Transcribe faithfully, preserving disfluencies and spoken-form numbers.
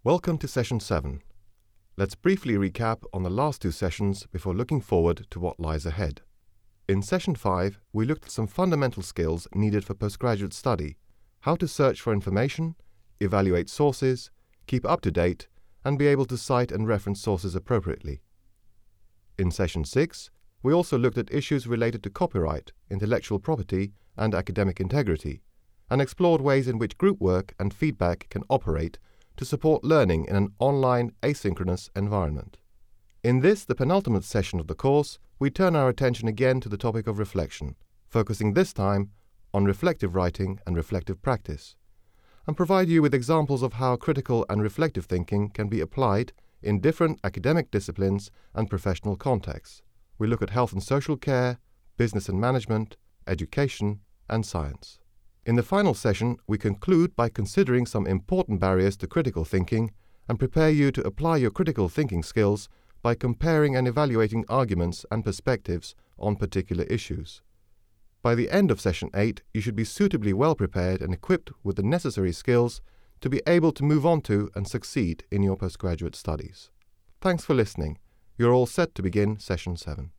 Welcome to Session seven. Let's briefly recap on the last two sessions before looking forward to what lies ahead. In Session five, we looked at some fundamental skills needed for postgraduate study: how to search for information, evaluate sources, keep up to date, and be able to cite and reference sources appropriately. In Session six, we also looked at issues related to copyright, intellectual property, and academic integrity, and explored ways in which group work and feedback can operate to support learning in an online asynchronous environment. In this, the penultimate session of the course, we turn our attention again to the topic of reflection, focusing this time on reflective writing and reflective practice, and provide you with examples of how critical and reflective thinking can be applied in different academic disciplines and professional contexts. We look at health and social care, business and management, education, and science. In the final session, we conclude by considering some important barriers to critical thinking and prepare you to apply your critical thinking skills by comparing and evaluating arguments and perspectives on particular issues. By the end of Session eight, you should be suitably well prepared and equipped with the necessary skills to be able to move on to and succeed in your postgraduate studies. Thanks for listening. You're all set to begin Session seven.